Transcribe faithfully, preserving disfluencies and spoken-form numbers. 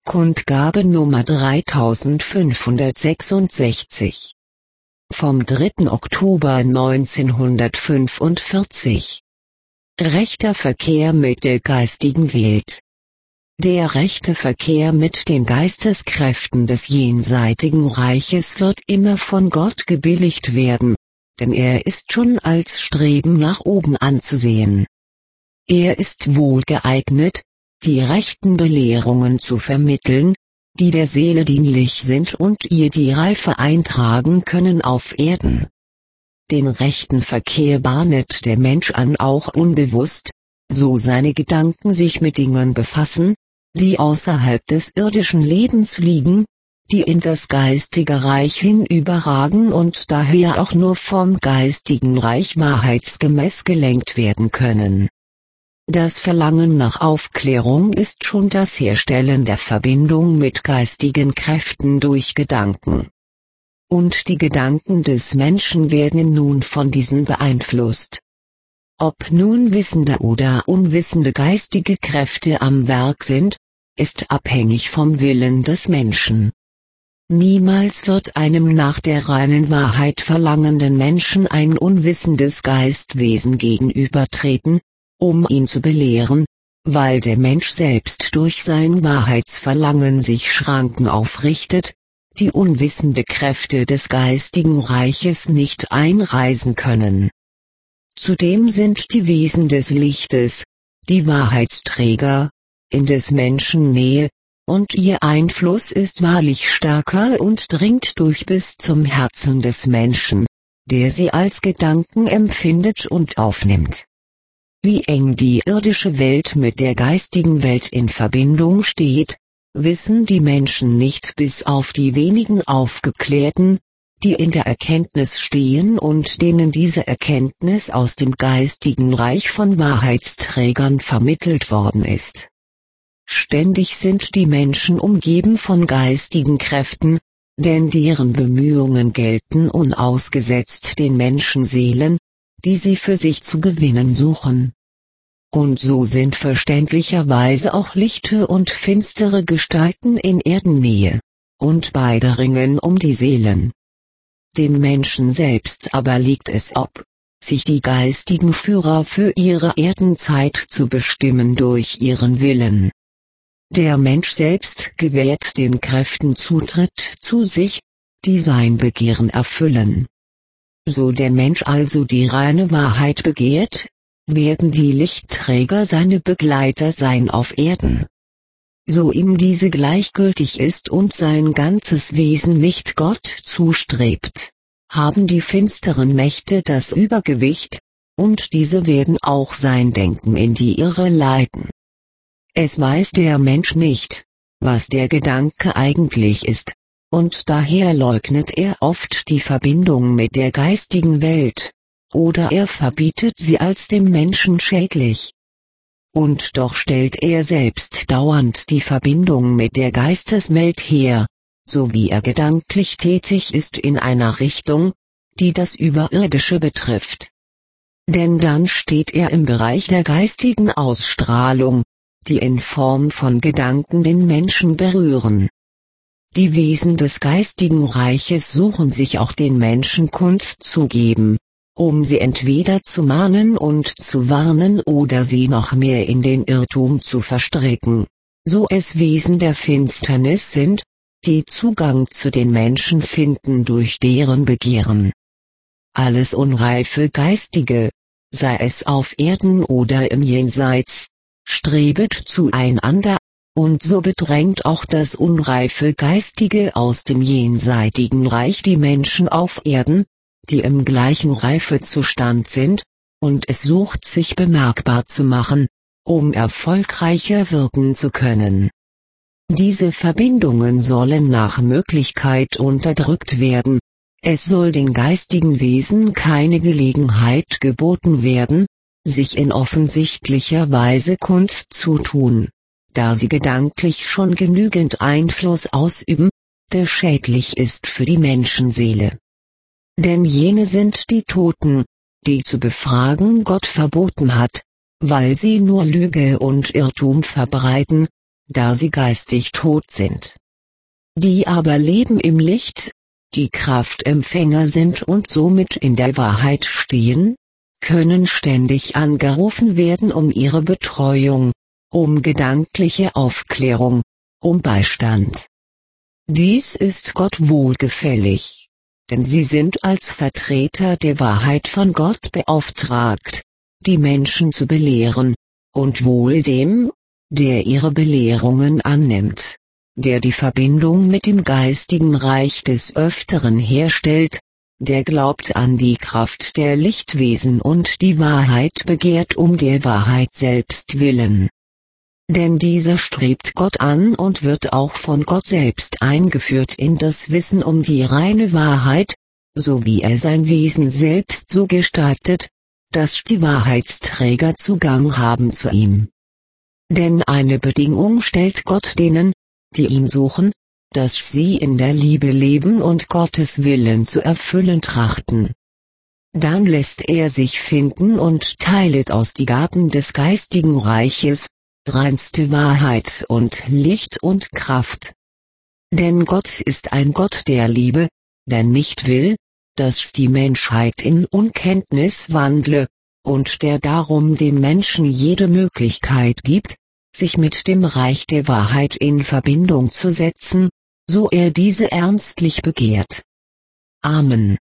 Kundgabe Nummer dreitausendfünfhundertsechsundsechzig. Vom dritten Oktober neunzehnhundertfünfundvierzig. Rechter Verkehr mit der geistigen Welt. Der rechte Verkehr mit den Geisteskräften des jenseitigen Reiches wird immer von Gott gebilligt werden, denn er ist schon als Streben nach oben anzusehen. Er ist wohl geeignet, die rechten Belehrungen zu vermitteln, die der Seele dienlich sind und ihr die Reife eintragen können auf Erden. Den rechten Verkehr bahnet der Mensch an, auch unbewusst, so seine Gedanken sich mit Dingen befassen, die außerhalb des irdischen Lebens liegen, die in das geistige Reich hinüberragen und daher auch nur vom geistigen Reich wahrheitsgemäß gelenkt werden können. Das Verlangen nach Aufklärung ist schon das Herstellen der Verbindung mit geistigen Kräften durch Gedanken. Und die Gedanken des Menschen werden nun von diesen beeinflusst. Ob nun wissende oder unwissende geistige Kräfte am Werk sind, ist abhängig vom Willen des Menschen. Niemals wird einem nach der reinen Wahrheit verlangenden Menschen ein unwissendes Geistwesen gegenübertreten, um ihn zu belehren, weil der Mensch selbst durch sein Wahrheitsverlangen sich Schranken aufrichtet, die unwissende Kräfte des geistigen Reiches nicht einreisen können. Zudem sind die Wesen des Lichtes, die Wahrheitsträger, in des Menschen Nähe, und ihr Einfluss ist wahrlich stärker und dringt durch bis zum Herzen des Menschen, der sie als Gedanken empfindet und aufnimmt. Wie eng die irdische Welt mit der geistigen Welt in Verbindung steht, wissen die Menschen nicht, bis auf die wenigen Aufgeklärten, die in der Erkenntnis stehen und denen diese Erkenntnis aus dem geistigen Reich von Wahrheitsträgern vermittelt worden ist. Ständig sind die Menschen umgeben von geistigen Kräften, denn deren Bemühungen gelten unausgesetzt den Menschenseelen, die sie für sich zu gewinnen suchen. Und so sind verständlicherweise auch lichte und finstere Gestalten in Erdennähe, und beide ringen um die Seelen. Dem Menschen selbst aber liegt es ob, sich die geistigen Führer für ihre Erdenzeit zu bestimmen durch ihren Willen. Der Mensch selbst gewährt den Kräften Zutritt zu sich, die sein Begehren erfüllen. So der Mensch also die reine Wahrheit begehrt, werden die Lichtträger seine Begleiter sein auf Erden. So ihm diese gleichgültig ist und sein ganzes Wesen nicht Gott zustrebt, haben die finsteren Mächte das Übergewicht, und diese werden auch sein Denken in die Irre leiten. Es weiß der Mensch nicht, was der Gedanke eigentlich ist, und daher leugnet er oft die Verbindung mit der geistigen Welt, oder er verbietet sie als dem Menschen schädlich. Und doch stellt er selbst dauernd die Verbindung mit der Geisteswelt her, so wie er gedanklich tätig ist in einer Richtung, die das Überirdische betrifft. Denn dann steht er im Bereich der geistigen Ausstrahlung, die in Form von Gedanken den Menschen berühren. Die Wesen des geistigen Reiches suchen sich auch den Menschen kundzugeben, um sie entweder zu mahnen und zu warnen oder sie noch mehr in den Irrtum zu verstricken, so es Wesen der Finsternis sind, die Zugang zu den Menschen finden durch deren Begehren. Alles unreife Geistige, sei es auf Erden oder im Jenseits, strebet zueinander, und so bedrängt auch das unreife Geistige aus dem jenseitigen Reich die Menschen auf Erden, die im gleichen Reifezustand sind, und es sucht sich bemerkbar zu machen, um erfolgreicher wirken zu können. Diese Verbindungen sollen nach Möglichkeit unterdrückt werden, es soll den geistigen Wesen keine Gelegenheit geboten werden, sich in offensichtlicher Weise kundzutun, da sie gedanklich schon genügend Einfluss ausüben, der schädlich ist für die Menschenseele. Denn jene sind die Toten, die zu befragen Gott verboten hat, weil sie nur Lüge und Irrtum verbreiten, da sie geistig tot sind. Die aber leben im Licht, die Kraftempfänger sind und somit in der Wahrheit stehen, können ständig angerufen werden um ihre Betreuung, um gedankliche Aufklärung, um Beistand. Dies ist Gott wohlgefällig, denn sie sind als Vertreter der Wahrheit von Gott beauftragt, die Menschen zu belehren, und wohl dem, der ihre Belehrungen annimmt, der die Verbindung mit dem geistigen Reich des Öfteren herstellt, der glaubt an die Kraft der Lichtwesen und die Wahrheit begehrt um der Wahrheit selbst willen. Denn dieser strebt Gott an und wird auch von Gott selbst eingeführt in das Wissen um die reine Wahrheit, so wie er sein Wesen selbst so gestaltet, dass die Wahrheitsträger Zugang haben zu ihm. Denn eine Bedingung stellt Gott denen, die ihn suchen, dass sie in der Liebe leben und Gottes Willen zu erfüllen trachten. Dann lässt er sich finden und teilet aus die Gaben des geistigen Reiches, reinste Wahrheit und Licht und Kraft. Denn Gott ist ein Gott der Liebe, der nicht will, dass die Menschheit in Unkenntnis wandle, und der darum dem Menschen jede Möglichkeit gibt, sich mit dem Reich der Wahrheit in Verbindung zu setzen, so er diese ernstlich begehrt. Amen.